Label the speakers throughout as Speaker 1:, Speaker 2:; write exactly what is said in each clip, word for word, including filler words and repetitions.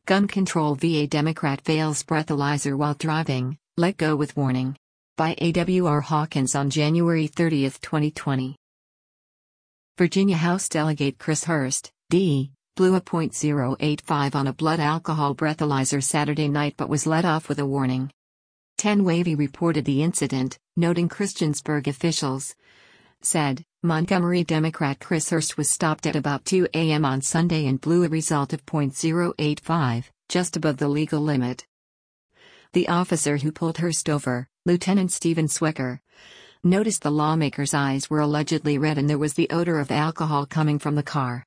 Speaker 1: Gun control V A Democrat fails breathalyzer while driving, let go with warning. By A W R Hawkins on January thirtieth, twenty twenty. Virginia House Delegate Chris Hurst, D, blew a point zero eight five on a blood alcohol breathalyzer Saturday night but was let off with a warning. ten Wavy reported the incident, noting Christiansburg officials said, Montgomery Democrat Chris Hurst was stopped at about two a m on Sunday and blew a result of point zero eight five, just above the legal limit. The officer who pulled Hurst over, Lieutenant Stephen Swecker, noticed the lawmaker's eyes were allegedly red and there was the odor of alcohol coming from the car.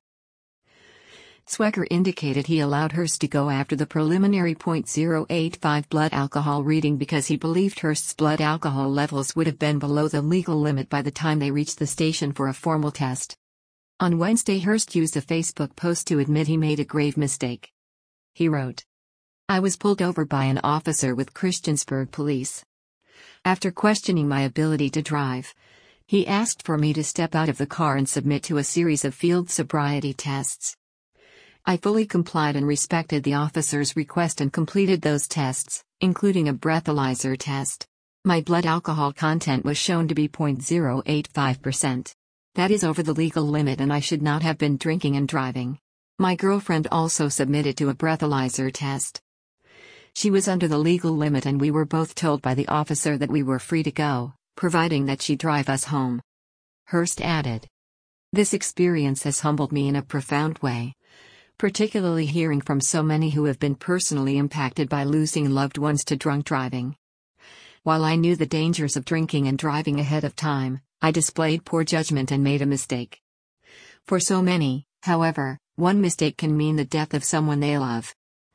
Speaker 1: Swecker indicated he allowed Hurst to go after the preliminary point zero eight five blood alcohol reading because he believed Hurst's blood alcohol levels would have been below the legal limit by the time they reached the station for a formal test. On Wednesday, Hurst used a Facebook post to admit he made a grave mistake. He wrote, I was pulled over by an officer with Christiansburg Police. After questioning my ability to drive, he asked for me to step out of the car and submit to a series of field sobriety tests. I fully complied and respected the officer's request and completed those tests, including a breathalyzer test. My blood alcohol content was shown to be zero point zero eight five percent. That is over the legal limit and I should not have been drinking and driving. My girlfriend also submitted to a breathalyzer test. She was under the legal limit and we were both told by the officer that we were free to go, providing that she drive us home. Hurst added, this experience has humbled me in a profound way. Particularly hearing from so many who have been personally impacted by losing loved ones to drunk driving. While I knew the dangers of drinking and driving ahead of time, I displayed poor judgment and made a mistake. For so many, however, one mistake can mean the death of someone they love.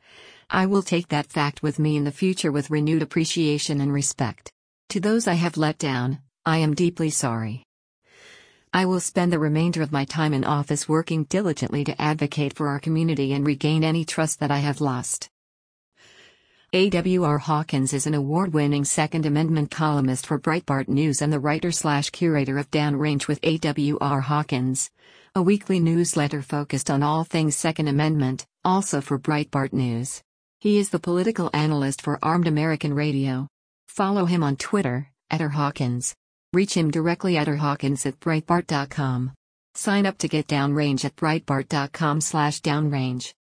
Speaker 1: I will take that fact with me in the future with renewed appreciation and respect. To those I have let down, I am deeply sorry. I will spend the remainder of my time in office working diligently to advocate for our community and regain any trust that I have lost. A W R Hawkins is an award-winning Second Amendment columnist for Breitbart News and the writer-slash-curator of Downrange with A W R Hawkins, a weekly newsletter focused on all things Second Amendment, also for Breitbart News. He is the political analyst for Armed American Radio. Follow him on Twitter, at R Hawkins. Reach him directly at r hawkins at breitbart dot com. Sign up to get Downrange at breitbart dot com slash downrange.